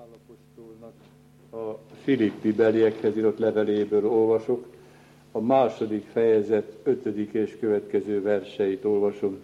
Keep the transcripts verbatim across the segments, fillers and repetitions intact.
Pál apostolnak a Filippi beliekhez írott leveléből olvasok, a második fejezet ötödik és következő verseit olvasom.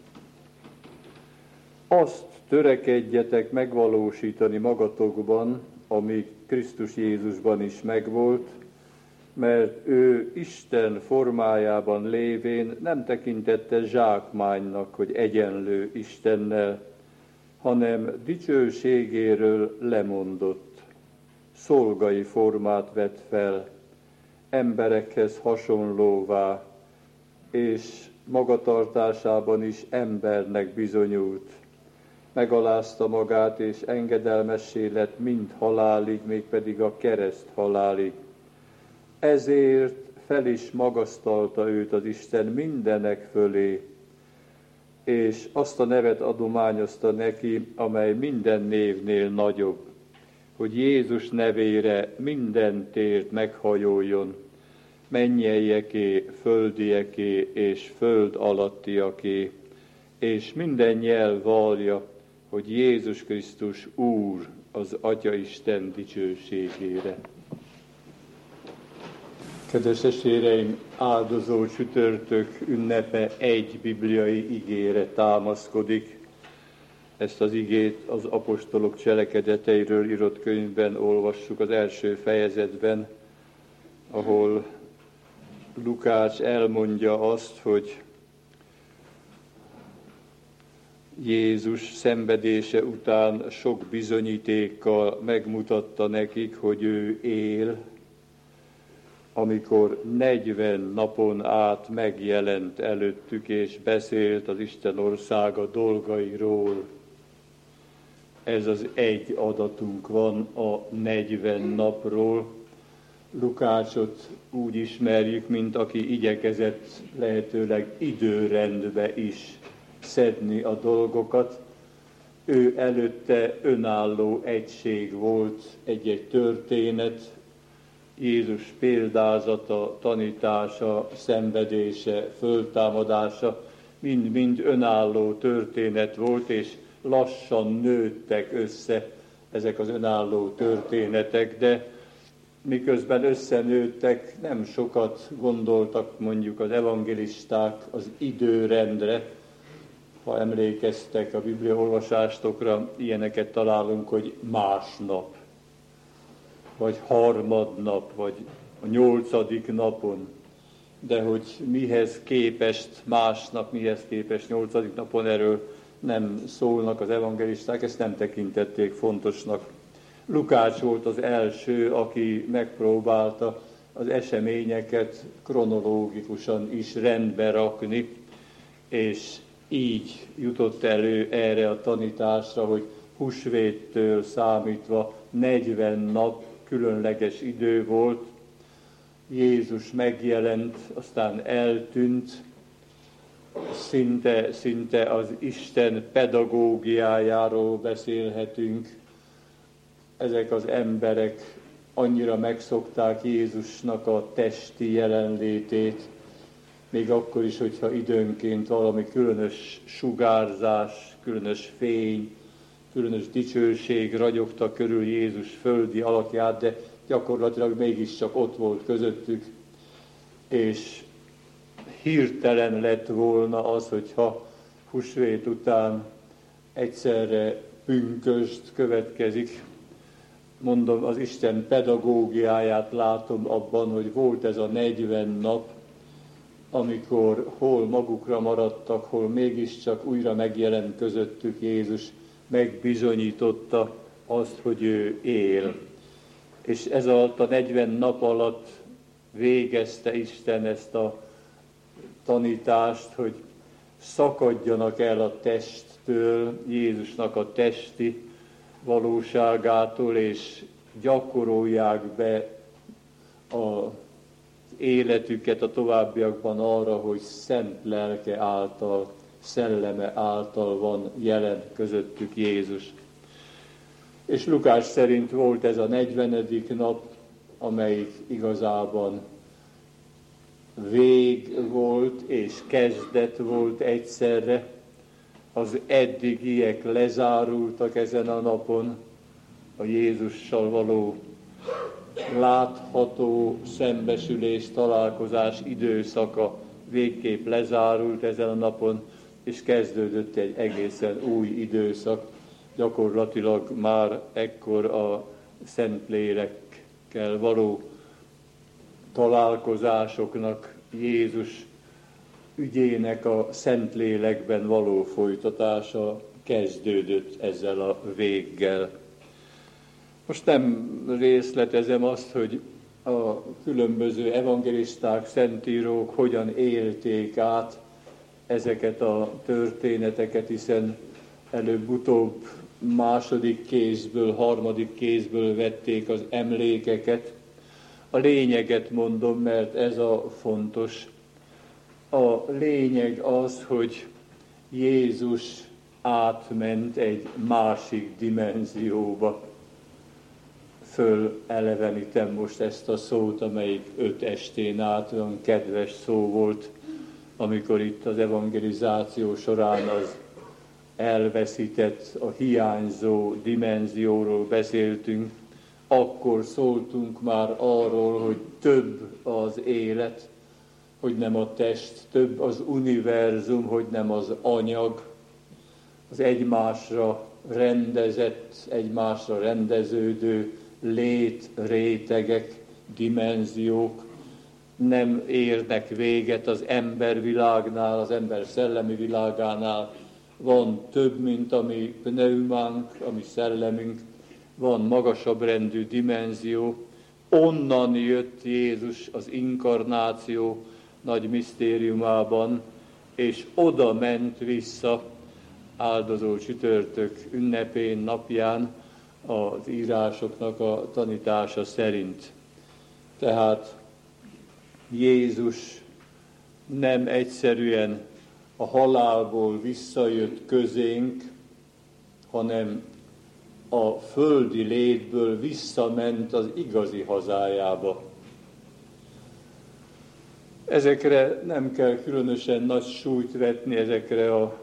Azt törekedjetek megvalósítani magatokban, ami Krisztus Jézusban is megvolt, mert ő Isten formájában lévén nem tekintette zsákmánynak, hogy egyenlő Istennel, hanem dicsőségéről lemondott, szolgai formát vett fel, emberekhez hasonlóvá, és magatartásában is embernek bizonyult. Megalázta magát, és engedelmessé lett mind halálig, mégpedig a kereszt halálig. Ezért fel is magasztalta őt az Isten mindenek fölé, és azt a nevet adományozta neki, amely minden névnél nagyobb, hogy Jézus nevére minden tért meghajoljon, mennyeieké, földieké és föld alattiaké, és minden nyelv vallja, hogy Jézus Krisztus Úr az Atya Isten dicsőségére. Kedves testvéreim, áldozó csütörtök ünnepe egy bibliai igére támaszkodik. Ezt az igét az apostolok cselekedeteiről írott könyvben olvassuk az első fejezetben, ahol Lukács elmondja azt, hogy Jézus szenvedése után sok bizonyítékkal megmutatta nekik, hogy ő él, amikor negyven napon át megjelent előttük, és beszélt az Isten országa dolgairól. Ez az egy adatunk van a negyven napról. Lukácsot úgy ismerjük, mint aki igyekezett lehetőleg időrendbe is szedni a dolgokat. Ő előtte önálló egység volt, egy-egy történet, Jézus példázata, tanítása, szenvedése, föltámadása, mind-mind önálló történet volt, és lassan nőttek össze ezek az önálló történetek, de miközben összenőttek, nem sokat gondoltak mondjuk az evangelisták az időrendre. Ha emlékeztek a Biblia olvasástokra, ilyeneket találunk, hogy másnap, vagy harmadnap, vagy a nyolcadik napon, de hogy mihez képest másnap, mihez képest nyolcadik napon, erről nem szólnak az evangelisták, ezt nem tekintették fontosnak. Lukács volt az első, aki megpróbálta az eseményeket kronológikusan is rendbe rakni, és így jutott elő erre a tanításra, hogy húsvéttől számítva negyven nap különleges idő volt. Jézus megjelent, aztán eltűnt, szinte, szinte az Isten pedagógiájáról beszélhetünk. Ezek az emberek annyira megszokták Jézusnak a testi jelenlétét, még akkor is, hogyha időnként valami különös sugárzás, különös fény, különös dicsőség ragyogta körül Jézus földi alakját, de gyakorlatilag mégiscsak ott volt közöttük, és hirtelen lett volna az, hogyha húsvét után egyszerre pünkösd következik. Mondom, az Isten pedagógiáját látom abban, hogy volt ez a negyven nap, amikor hol magukra maradtak, hol mégiscsak újra megjelent közöttük Jézus, megbizonyította azt, hogy ő él. És ez alatt a negyven nap alatt végezte Isten ezt a tanítást, hogy szakadjanak el a testtől, Jézusnak a testi valóságától, és gyakorolják be az életüket a továbbiakban arra, hogy szent lelke által, szelleme által van jelen közöttük Jézus. És Lukács szerint volt ez a negyvenedik nap, amelyik igazában vég volt és kezdet volt egyszerre. Az eddigiek lezárultak ezen a napon, a Jézussal való látható szembesülés, találkozás időszaka végképp lezárult ezen a napon, és kezdődött egy egészen új időszak. Gyakorlatilag már ekkor a Szentlélekkel való találkozásoknak, Jézus ügyének a Szentlélekben való folytatása kezdődött ezzel a véggel. Most nem részletezem azt, hogy a különböző evangelisták, szentírók hogyan élték át ezeket a történeteket, hiszen előbb-utóbb második kézből, harmadik kézből vették az emlékeket. A lényeget mondom, mert ez a fontos. A lényeg az, hogy Jézus átment egy másik dimenzióba. Fölelevenítem most ezt a szót, amelyik öt estén át olyan kedves szó volt, amikor itt az evangelizáció során az elveszített, a hiányzó dimenzióról beszéltünk. Akkor szóltunk már arról, hogy több az élet, hogy nem a test, több az univerzum, hogy nem az anyag, az egymásra rendezett, egymásra rendeződő létrétegek, dimenziók nem érnek véget az embervilágnál, az ember szellemi világánál. Van több, mint a mi pneumánk, a mi szellemünk, van magasabb rendű dimenzió. Onnan jött Jézus az inkarnáció nagy misztériumában, és oda ment vissza áldozó csütörtök ünnepén, napján, az írásoknak a tanítása szerint. Tehát Jézus nem egyszerűen a halálból visszajött közénk, hanem a földi létből visszament az igazi hazájába. Ezekre nem kell különösen nagy súlyt vetni, ezekre a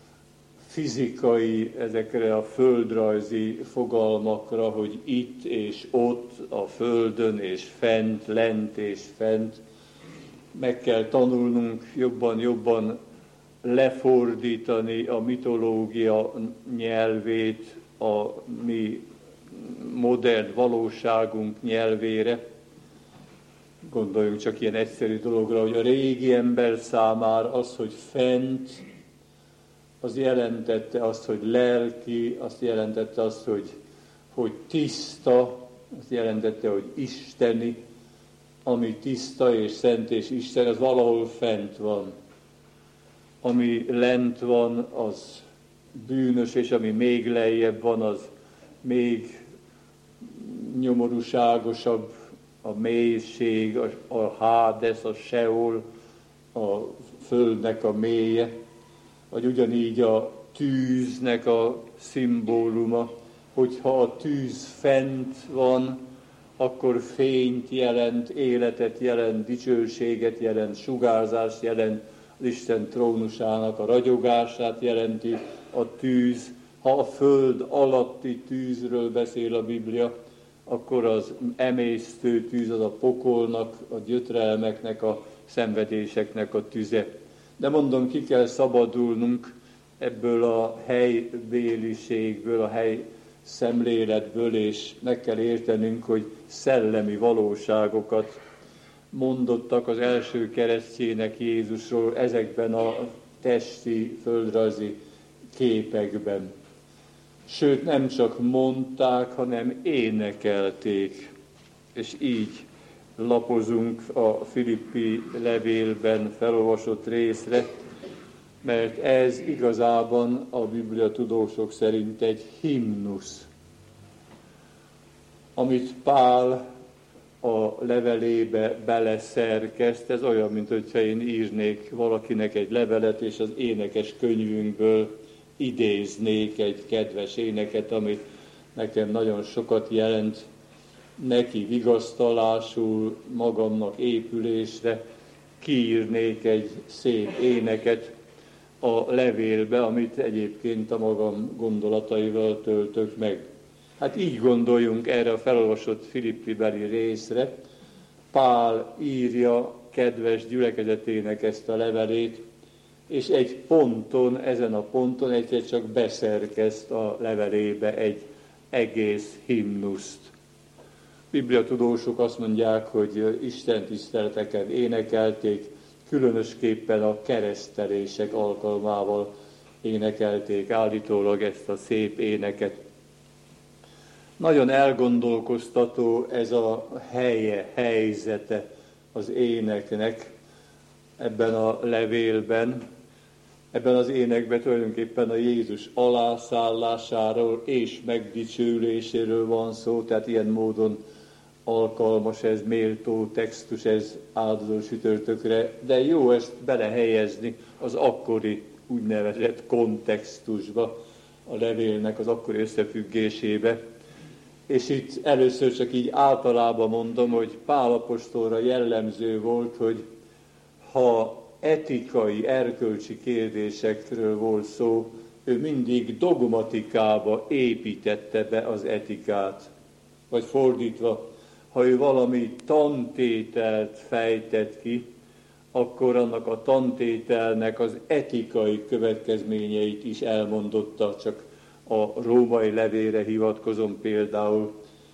fizikai, ezekre a földrajzi fogalmakra, hogy itt és ott, a földön és fent, lent és fent. Meg kell tanulnunk jobban-jobban lefordítani a mitológia nyelvét a mi modern valóságunk nyelvére. Gondoljunk csak ilyen egyszerű dologra, hogy a régi ember számára az, hogy fent, az jelentette azt, hogy lelki, azt jelentette azt, hogy, hogy tiszta, azt jelentette, hogy isteni, ami tiszta és szent és Isten, az valahol fent van. Ami lent van, az bűnös, és ami még lejjebb van, az még nyomorúságosabb, a mélység, a, a Hádesz, a Seol, a földnek a mélye, vagy ugyanígy a tűznek a szimbóluma, hogyha a tűz fent van, akkor fényt jelent, életet jelent, dicsőséget jelent, sugárzást jelent, az Isten trónusának a ragyogását jelenti a tűz. Ha a föld alatti tűzről beszél a Biblia, akkor az emésztő tűz, az a pokolnak, a gyötrelmeknek, a szenvedéseknek a tüze. De mondom, ki kell szabadulnunk ebből a helybéliségből, a hely szemléletből, és meg kell értenünk, hogy szellemi valóságokat mondottak az első keresztjének Jézusról ezekben a testi, földrajzi képekben. Sőt, nem csak mondták, hanem énekelték. És így lapozunk a Filippi levélben felolvasott részre, mert ez igazában a Biblia tudósok szerint egy himnusz, amit Pál a levelébe beleszerkeszt. Ez olyan, mint hogyha én írnék valakinek egy levelet, és az énekes könyvünkből idéznék egy kedves éneket, amit nekem nagyon sokat jelent, neki vigasztalásul, magamnak épülésre, kiírnék egy szép éneket a levélbe, amit egyébként a magam gondolataival töltök meg. Hát így gondoljunk erre a felolvasott Filippi-beli részre. Pál írja kedves gyülekezetének ezt a levelét, és egy ponton, ezen a ponton egyszer csak beszerkeszt a levelébe egy egész himnuszt. Bibliatudósok azt mondják, hogy Isten tiszteleteken énekelték, különösképpen a keresztelések alkalmával énekelték állítólag ezt a szép éneket. Nagyon elgondolkoztató ez a helye, helyzete az éneknek ebben a levélben. Ebben az énekben tulajdonképpen a Jézus alászállásáról és megdicsőüléséről van szó, tehát ilyen módon alkalmas ez, méltó textus ez áldozó sütörtökre, de jó ezt belehelyezni az akkori úgynevezett kontextusba, a levélnek az akkori összefüggésébe. És itt először csak így általában mondom, hogy Pál apostolra jellemző volt, hogy ha etikai, erkölcsi kérdésekről volt szó, ő mindig dogmatikába építette be az etikát. Vagy fordítva, ha ő valami tantételt fejtett ki, akkor annak a tantételnek az etikai következményeit is elmondotta, csak a római levélre hivatkozom például.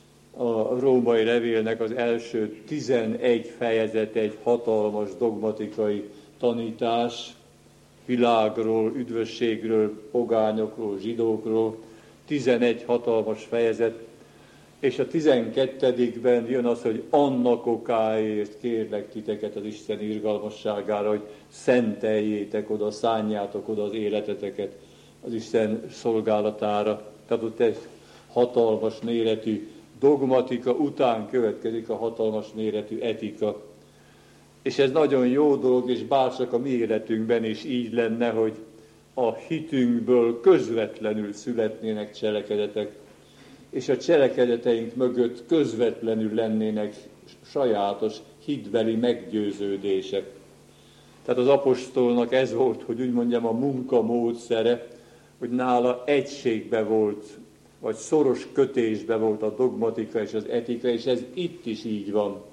A római levélnek az első tizenegy fejezet egy hatalmas dogmatikai tanítás, világról, üdvösségről, pogányokról, zsidókról, tizenegy hatalmas fejezet, és a tizenkettedikben jön az, hogy annak okáért kérlek titeket az Isten irgalmasságára, hogy szenteljétek oda, szánjátok oda az életeteket az Isten szolgálatára. Tehát ott egy hatalmas méretű dogmatika után következik a hatalmas méretű etika. És ez nagyon jó dolog, és bárcsak a mi életünkben is így lenne, hogy a hitünkből közvetlenül születnének cselekedetek, és a cselekedeteink mögött közvetlenül lennének sajátos hitbeli meggyőződések. Tehát az apostolnak ez volt, hogy úgy mondjam, a munkamódszere, hogy nála egységbe volt, vagy szoros kötésbe volt a dogmatika és az etika, és ez itt is így van.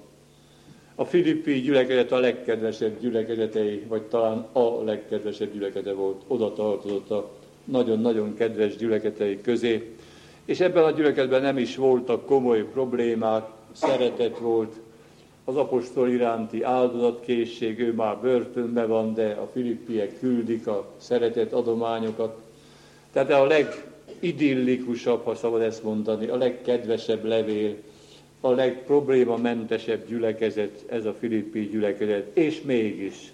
A filippi gyülekezet a legkedvesebb gyülekezetei, vagy talán a legkedvesebb gyülekezete volt, oda tartozott a nagyon-nagyon kedves gyülekezetei közé, és ebben a gyülekezetben nem is voltak komoly problémák, szeretet volt, az apostol iránti áldozatkészség, ő már börtönben van, de a filippiek küldik a szeretet adományokat. Tehát a legidillikusabb, ha szabad ezt mondani, a legkedvesebb levél, a legproblémamentesebb gyülekezet, ez a filippi gyülekezet, és mégis,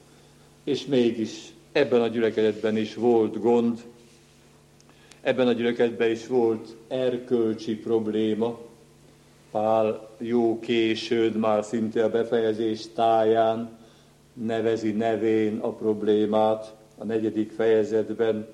és mégis ebben a gyülekezetben is volt gond, ebben a gyülekezetben is volt erkölcsi probléma. Pál jó későn, már szinte a befejezés táján nevezi nevén a problémát a negyedik fejezetben.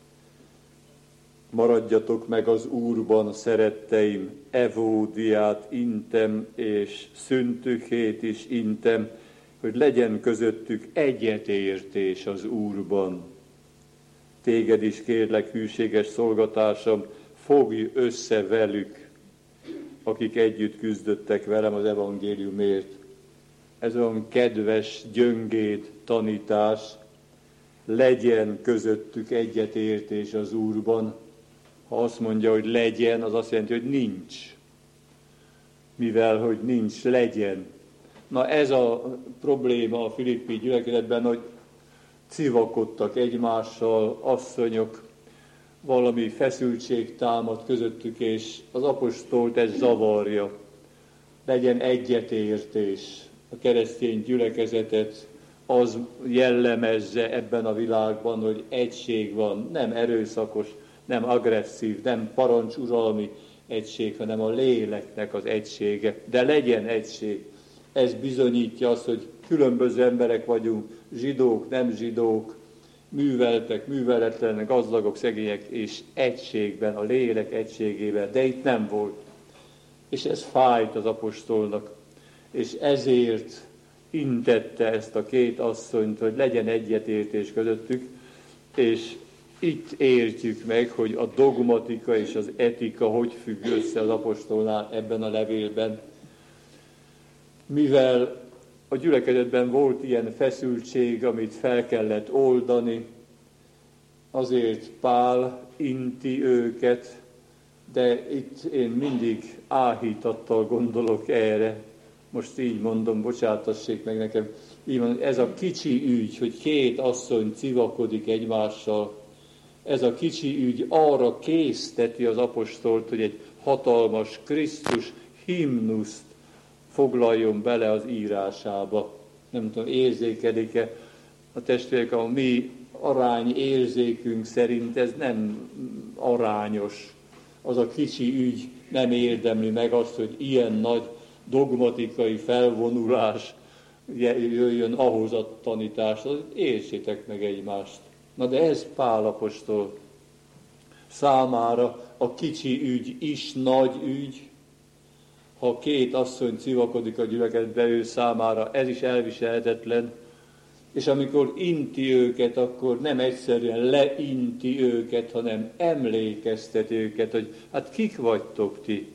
Maradjatok meg az Úrban, szeretteim, Evódiát intem, és Szüntükhét is intem, hogy legyen közöttük egyetértés az Úrban. Téged is kérlek, hűséges szolgatársam, fogj össze velük, akik együtt küzdöttek velem az evangéliumért. Ez olyan kedves, gyöngéd tanítás, legyen közöttük egyetértés az Úrban. Ha azt mondja, hogy legyen, az azt jelenti, hogy nincs. Mivel, hogy nincs, legyen. Na ez a probléma a filippi gyülekezetben, hogy civakodtak egymással, asszonyok, valami feszültség támad közöttük, és az apostolt ez zavarja. Legyen egyetértés. A keresztény gyülekezetet az jellemezze ebben a világban, hogy egység van, nem erőszakos, nem agresszív, nem parancsuralmi egység, hanem a léleknek az egysége. De legyen egység. Ez bizonyítja azt, hogy különböző emberek vagyunk, zsidók, nem zsidók, műveltek, műveletlenek, gazdagok, szegények, és egységben, a lélek egységében, de itt nem volt. És ez fájt az apostolnak, és ezért intette ezt a két asszonyt, hogy legyen egyetértés közöttük, és itt értjük meg, hogy a dogmatika és az etika hogy függ össze az apostolnál ebben a levélben. Mivel a gyülekezetben volt ilyen feszültség, amit fel kellett oldani, azért Pál inti őket, de itt én mindig áhítattal gondolok erre. Most így mondom, bocsátassék meg nekem. Így mondom, ez a kicsi ügy, hogy két asszony civakodik egymással, ez a kicsi ügy arra készteti az apostolt, hogy egy hatalmas Krisztus himnuszt foglaljon bele az írásába. Nem tudom, érzékelik-e a testvérek, a mi arány érzékünk szerint ez nem arányos. Az a kicsi ügy nem érdemli meg azt, hogy ilyen nagy dogmatikai felvonulás jöjjön ahhoz a tanításhoz. Értsétek meg egymást. Na de ez Pál apostol számára a kicsi ügy is nagy ügy. Ha két asszony civakodik a gyülekezetbe, ő számára ez is elviselhetetlen. És amikor inti őket, akkor nem egyszerűen leinti őket, hanem emlékeztet őket, hogy hát kik vagytok ti?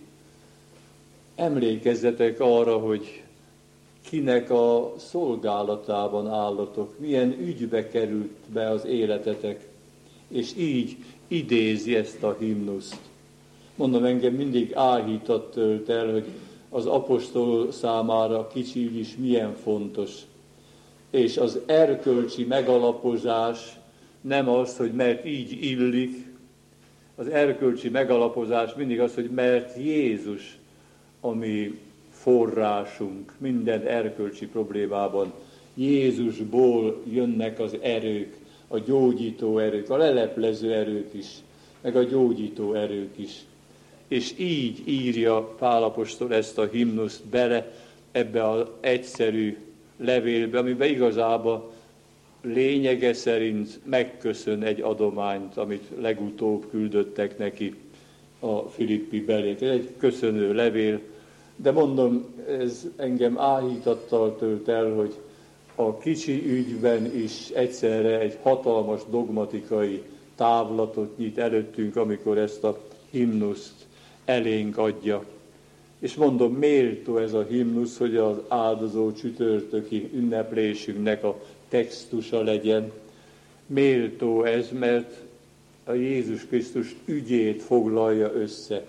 Emlékezzetek arra, hogy kinek a szolgálatában állatok, milyen ügybe került be az életetek, és így idézi ezt a himnuszt. Mondom, engem mindig áhítat tölt el, hogy az apostol számára a kicsi ügy is milyen fontos. És az erkölcsi megalapozás nem az, hogy mert így illik, az erkölcsi megalapozás mindig az, hogy mert Jézus a mi forrásunk minden erkölcsi problémában. Jézusból jönnek az erők, a gyógyító erők, a leleplező erők is, meg a gyógyító erők is. És így írja Pál apostol ezt a himnuszt bele ebbe az egyszerű levélbe, amiben igazából lényege szerint megköszön egy adományt, amit legutóbb küldöttek neki a Filippi belék. Ez egy köszönő levél, de mondom, ez engem áhítattal tölt el, hogy a kicsi ügyben is egyszerre egy hatalmas dogmatikai távlatot nyit előttünk, amikor ezt a himnuszt elénk adja. És mondom, méltó ez a himnusz, hogy az áldozó csütörtöki ünneplésünknek a textusa legyen. Méltó ez, mert a Jézus Krisztus ügyét foglalja össze.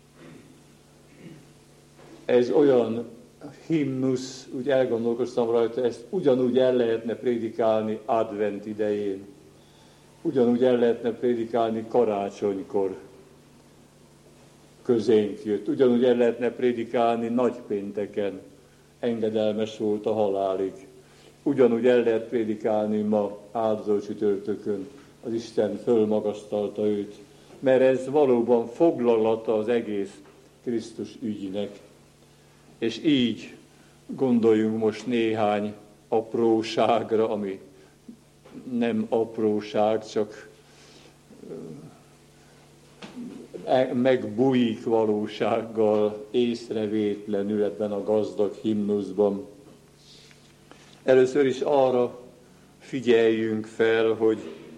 Ez olyan himnusz, úgy elgondolkoztam rajta, ezt ugyanúgy el lehetne prédikálni advent idején. Ugyanúgy el lehetne prédikálni karácsonykor. Közénk jött. Ugyanúgy el lehetne prédikálni nagypénteken, engedelmes volt a halálig. Ugyanúgy el lehet prédikálni ma áldozó csütörtökön, az Isten fölmagasztalta őt, mert ez valóban foglalata az egész Krisztus ügynek. És így gondoljunk most néhány apróságra, ami nem apróság, csak megbújik valósággal, észrevétlenül ebben a gazdag himnuszban. Először is arra figyeljünk fel, hogy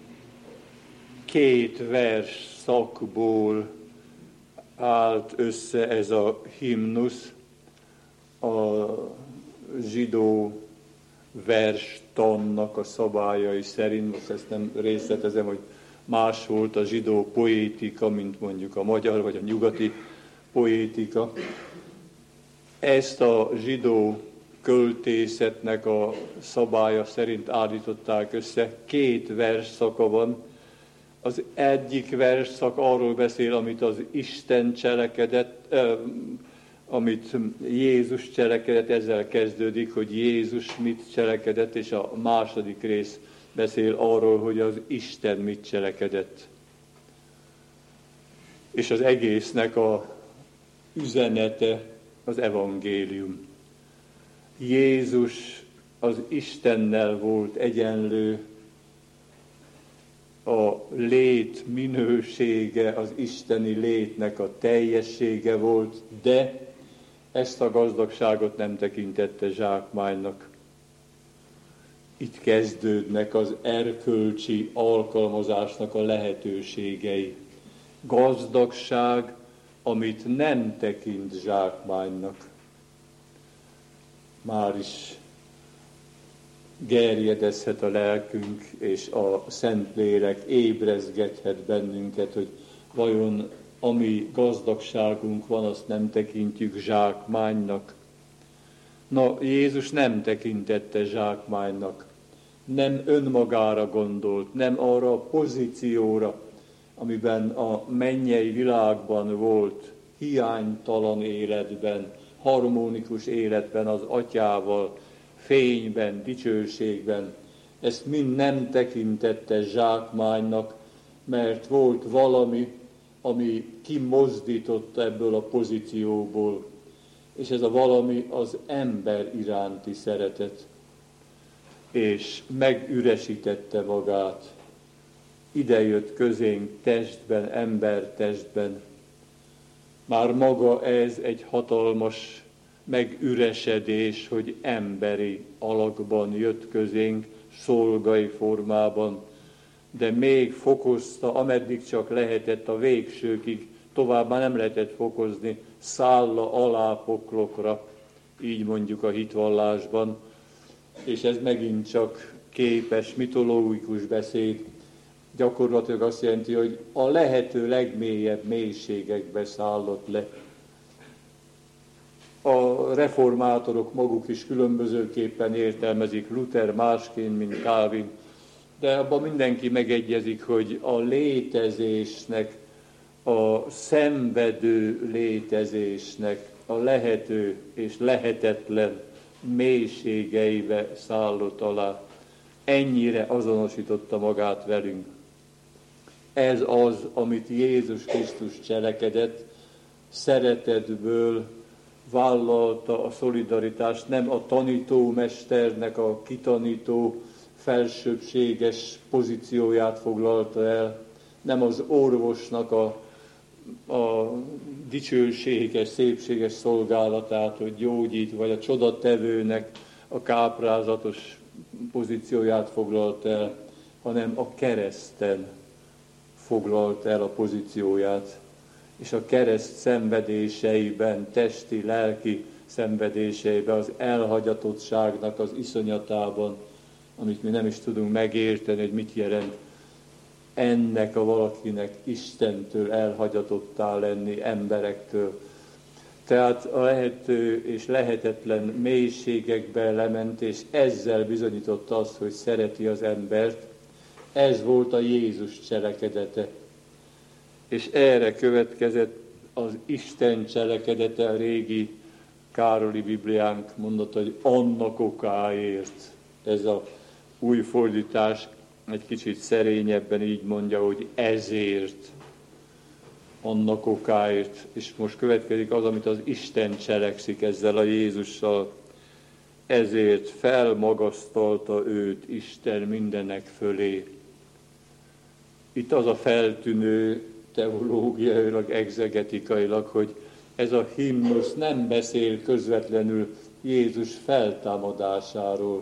két vers szakból állt össze ez a himnusz, a zsidó verstannak a szabályai szerint. Most ezt nem részletezem, hogy más volt a zsidó poétika, mint mondjuk a magyar vagy a nyugati poétika. Ezt a zsidó költészetnek a szabálya szerint állították össze. Két versszaka van. Az egyik versszak arról beszél, amit az Isten cselekedett, eh, amit Jézus cselekedett, ezzel kezdődik, hogy Jézus mit cselekedett, és a második rész beszél arról, hogy az Isten mit cselekedett. És az egésznek a üzenete az evangélium. Jézus az Istennel volt egyenlő, a lét minősége az isteni létnek a teljessége volt, de ezt a gazdagságot nem tekintette zsákmánynak. Itt kezdődnek az erkölcsi alkalmazásnak a lehetőségei. Gazdagság, amit nem tekint zsákmánynak. Már is gerjedezhet a lelkünk, és a Szentlélek ébrezgethet bennünket, hogy vajon ami gazdagságunk van, azt nem tekintjük zsákmánynak. Na, Jézus nem tekintette zsákmánynak, nem önmagára gondolt, nem arra a pozícióra, amiben a mennyei világban volt, hiánytalan életben, harmonikus életben az Atyával, fényben, dicsőségben. Ezt mind nem tekintette zsákmánynak, mert volt valami, ami kimozdította ebből a pozícióból. És ez a valami az ember iránti szeretet. És megüresítette magát. Ide jött közénk testben, ember testben. Már maga ez egy hatalmas megüresedés, hogy emberi alakban jött közénk, szolgai formában, de még fokozta, ameddig csak lehetett a végsőkig, tovább már nem lehetett fokozni, szálla alá poklokra, így mondjuk a hitvallásban, és ez megint csak képes, mitológikus beszéd, gyakorlatilag azt jelenti, hogy a lehető legmélyebb mélységekbe szállott le. A reformátorok maguk is különbözőképpen értelmezik, Luther másként, mint Calvin, de abban mindenki megegyezik, hogy a létezésnek, a szenvedő létezésnek a lehető és lehetetlen mélységeibe szállott alá. Ennyire azonosította magát velünk. Ez az, amit Jézus Krisztus cselekedett, szeretetből vállalta a szolidaritást, nem a tanítómesternek a kitanító, felsőbbséges pozícióját foglalta el, nem az orvosnak a, a dicsőséges, szépséges szolgálatát, hogy gyógyít, vagy a csodatevőnek a káprázatos pozícióját foglalta el, hanem a kereszten foglalta el a pozícióját. És a kereszt szenvedéseiben, testi, lelki szenvedéseiben, az elhagyatottságnak az iszonyatában, amit mi nem is tudunk megérteni, hogy mit jelent ennek a valakinek Istentől elhagyatottá lenni, emberektől. Tehát a lehető és lehetetlen mélységekbe lement, és ezzel bizonyította azt, hogy szereti az embert. Ez volt a Jézus cselekedete. És erre következett az Isten cselekedete, a régi Károli Bibliánk mondata, hogy annak okáért. Ez a új fordítás egy kicsit szerényebben így mondja, hogy ezért, annak okáért. És most következik az, amit az Isten cselekszik ezzel a Jézussal. Ezért felmagasztalta őt Isten mindenek fölé. Itt az a feltűnő teológiailag, egzegetikailag, hogy ez a himnusz nem beszél közvetlenül Jézus feltámadásáról,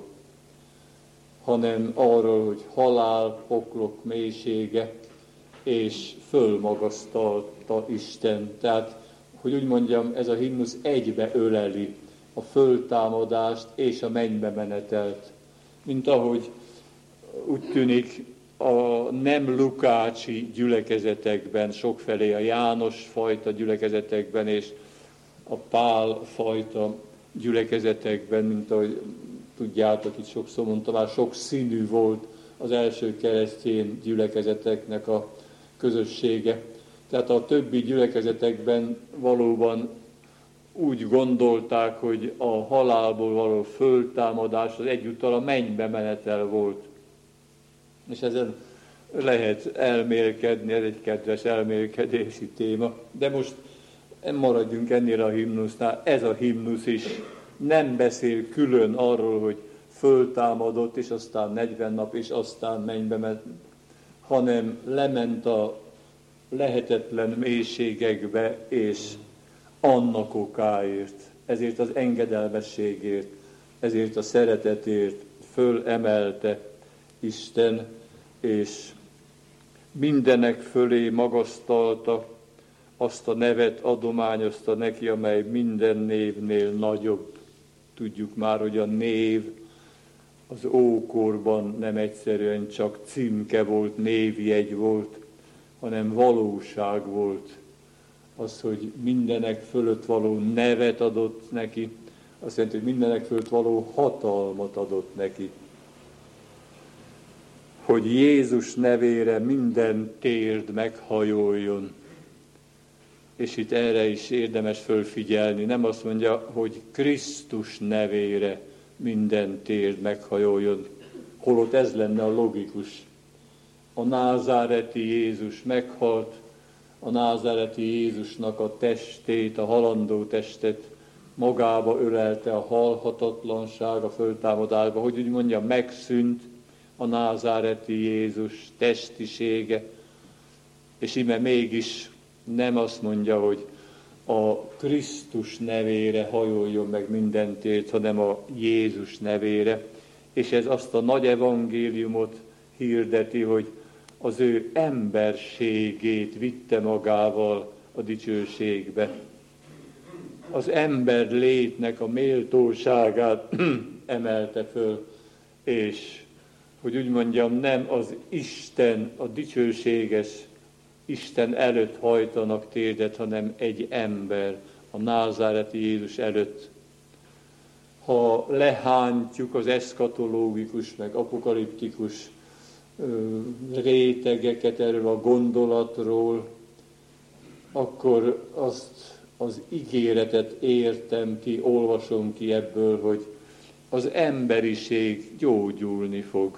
hanem arról, hogy halál, poklok mélysége, és fölmagasztalta Isten. Tehát, hogy úgy mondjam, ez a himnusz egybe öleli a föltámadást és a mennybe menetelt. Mint ahogy úgy tűnik, a nem lukácsi gyülekezetekben, sokfelé a János fajta gyülekezetekben és a Pál fajta gyülekezetekben, mint ahogy tudjátok, itt sokszor mondtam, már sok színű volt az első keresztény gyülekezeteknek a közössége. Tehát a többi gyülekezetekben valóban úgy gondolták, hogy a halálból való föltámadás az egyúttal a mennybe menetel volt. És ezen lehet elmélkedni, ez egy kedves elmélkedési téma. De most maradjunk ennél a himnusznál. Ez a himnusz is nem beszél külön arról, hogy föltámadott, és aztán negyven nap, és aztán mennybe ment, hanem lement a lehetetlen mélységekbe, és annak okáért, ezért az engedelmességért, ezért a szeretetért fölemelte Isten, és mindenek fölé magasztalta, azt a nevet adományozta neki, amely minden névnél nagyobb. Tudjuk már, hogy a név az ókorban nem egyszerűen csak címke volt, névjegy volt, hanem valóság volt. Az, hogy mindenek fölött való nevet adott neki, azt jelenti, hogy mindenek fölött való hatalmat adott neki. Hogy Jézus nevére minden térd meghajoljon. És itt erre is érdemes fölfigyelni. Nem azt mondja, hogy Krisztus nevére minden térd meghajoljon, holott ez lenne a logikus. A názáreti Jézus meghalt, a názáreti Jézusnak a testét, a halandó testet magába ölelte a halhatatlanság a föltámadásba, hogy úgy mondja, megszűnt a názáreti Jézus testisége, és íme mégis nem azt mondja, hogy a Krisztus nevére hajoljon meg minden tért, hanem a Jézus nevére. És ez azt a nagy evangéliumot hirdeti, hogy az ő emberségét vitte magával a dicsőségbe. Az ember létnek a méltóságát emelte föl, és hogy úgy mondjam, nem az Isten, a dicsőséges Isten előtt hajtanak térdet, hanem egy ember, a názáreti Jézus előtt. Ha lehántjuk az eszkatológikus, meg apokaliptikus ö, rétegeket erről a gondolatról, akkor azt az ígéretet értem ki, olvasom ki ebből, hogy az emberiség gyógyulni fog.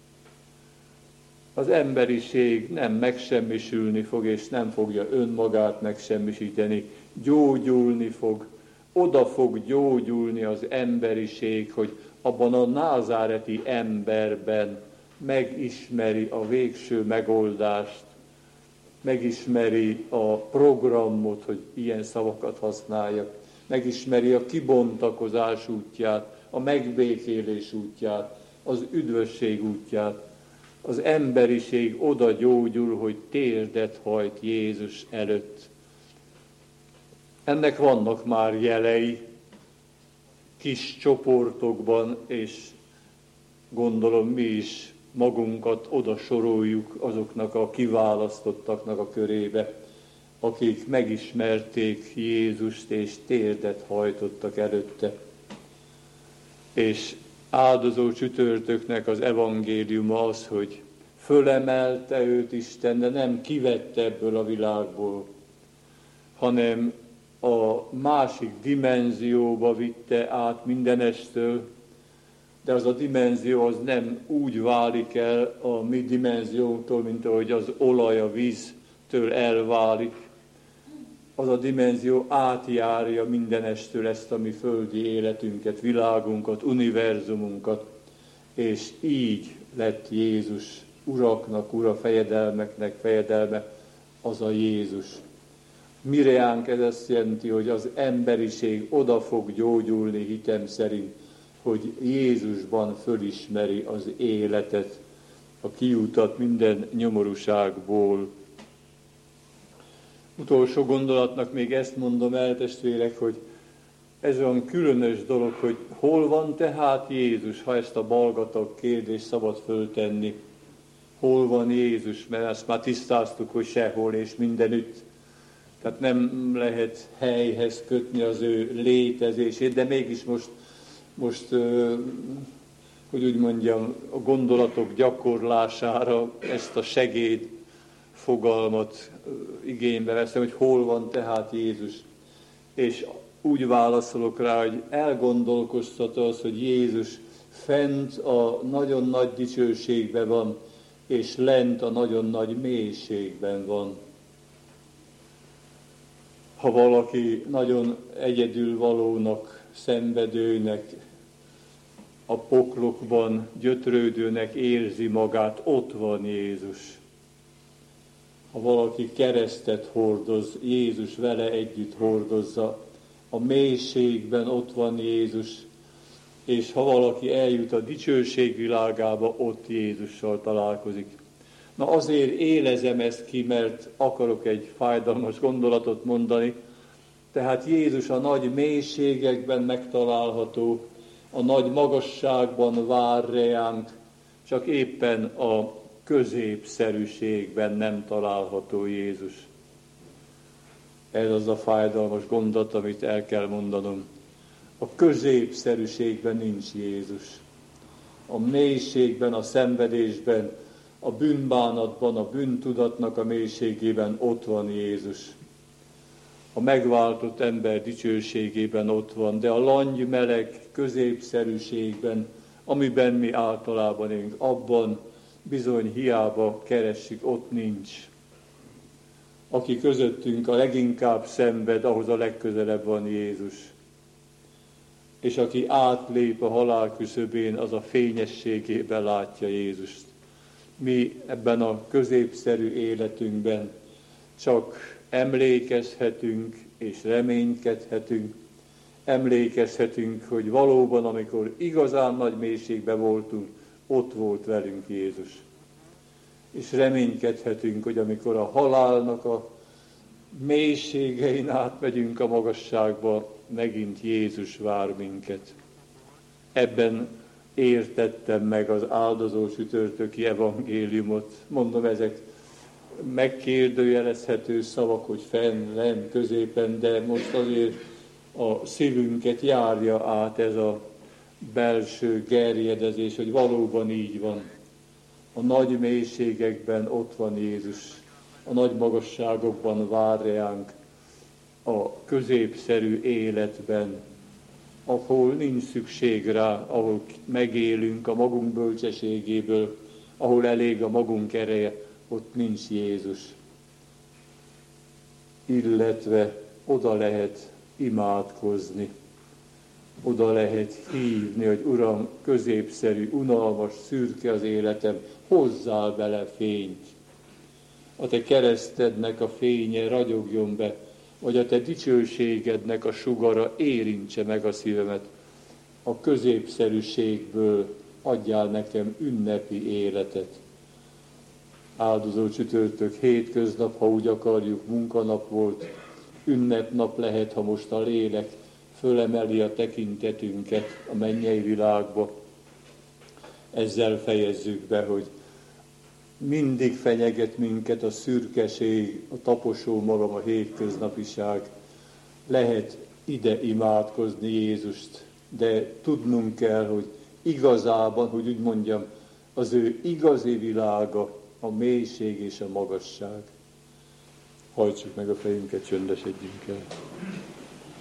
Az emberiség nem megsemmisülni fog, és nem fogja önmagát megsemmisíteni. Gyógyulni fog, oda fog gyógyulni az emberiség, hogy abban a názáreti emberben megismeri a végső megoldást, megismeri a programot, hogy ilyen szavakat használjak, megismeri a kibontakozás útját, a megbékélés útját, az üdvösség útját. Az emberiség oda gyógyul, hogy térdet hajt Jézus előtt. Ennek vannak már jelei kis csoportokban, és gondolom mi is magunkat oda soroljuk azoknak a kiválasztottaknak a körébe, akik megismerték Jézust, és térdet hajtottak előtte. És áldozó csütörtöknek az evangéliuma az, hogy fölemelte őt Isten, de nem kivette ebből a világból, hanem a másik dimenzióba vitte át mindenestől, de az a dimenzió az nem úgy válik el a mi dimenziónktól, mint ahogy az olaj a víztől elválik. Az a dimenzió átjárja mindenestől ezt a mi földi életünket, világunkat, univerzumunkat, és így lett Jézus uraknak, ura, fejedelmeknek fejedelme, az a Jézus. Mireánk ez azt jelenti, hogy az emberiség oda fog gyógyulni hitem szerint, hogy Jézusban fölismeri az életet, a kiutat minden nyomorúságból. Utolsó gondolatnak még ezt mondom el, testvérek, hogy ez olyan különös dolog, hogy hol van tehát Jézus, ha ezt a balgatag kérdést szabad föltenni. Hol van Jézus, mert ezt már tisztáztuk, hogy sehol és mindenütt. Tehát nem lehet helyhez kötni az ő létezését, de mégis most, most hogy úgy mondjam, a gondolatok gyakorlására ezt a segéd fogalmat igénybe veszem, hogy hol van tehát Jézus. És úgy válaszolok rá, hogy elgondolkoztat az, hogy Jézus fent a nagyon nagy dicsőségben van, és lent a nagyon nagy mélységben van. Ha valaki nagyon egyedülvalónak, szenvedőnek, a poklokban gyötrődőnek érzi magát, ott van Jézus. Ha valaki keresztet hordoz, Jézus vele együtt hordozza. A mélységben ott van Jézus, és ha valaki eljut a dicsőség világába, ott Jézussal találkozik. Na azért élezem ezt ki, mert akarok egy fájdalmas gondolatot mondani. Tehát Jézus a nagy mélységekben megtalálható, a nagy magasságban vár reánk, csak éppen a középszerűségben nem található Jézus. Ez az a fájdalmas gondolat, amit el kell mondanom. A középszerűségben nincs Jézus. A mélységben, a szenvedésben, a bűnbánatban, a bűntudatnak a mélységében ott van Jézus. A megváltott ember dicsőségében ott van, de a langy meleg középszerűségben, amiben mi általában élünk, abban bizony hiába keressük, ott nincs. Aki közöttünk a leginkább szenved, ahhoz a legközelebb van Jézus. És aki átlép a halál küszöbén, az a fényességében látja Jézust. Mi ebben a középszerű életünkben csak emlékezhetünk és reménykedhetünk, emlékezhetünk, hogy valóban, amikor igazán nagy mélységben voltunk, ott volt velünk Jézus. És reménykedhetünk, hogy amikor a halálnak a mélységein átmegyünk a magasságba, megint Jézus vár minket. Ebben értettem meg az áldozó csütörtöki evangéliumot. Mondom, ezek megkérdőjelezhető szavak, hogy fenn, lenn, középen, de most azért a szívünket járja át ez a belső gerjedezés, hogy valóban így van. A nagy mélységekben ott van Jézus, a nagy magasságokban vár reánk, a középszerű életben, ahol nincs szükség rá, ahol megélünk a magunk bölcsességéből, ahol elég a magunk ereje, ott nincs Jézus. Illetve oda lehet imádkozni, oda lehet hívni, hogy Uram, középszerű, unalmas, szürke az életem, hozzál bele fényt. A te keresztednek a fénye ragyogjon be, vagy a te dicsőségednek a sugara érintse meg a szívemet. A középszerűségből adjál nekem ünnepi életet. Áldozó csütörtök, hétköznap, ha úgy akarjuk, munkanap volt, ünnepnap lehet, ha most a lélek fölemeli a tekintetünket a mennyei világba. Ezzel fejezzük be, hogy mindig fenyeget minket a szürkeség, a taposó malom, a hétköznapiság. Lehet ide imádkozni Jézust, de tudnunk kell, hogy igazában, hogy úgy mondjam, az ő igazi világa a mélység és a magasság. Hajtsuk meg a fejünket, csöndesedjünk el.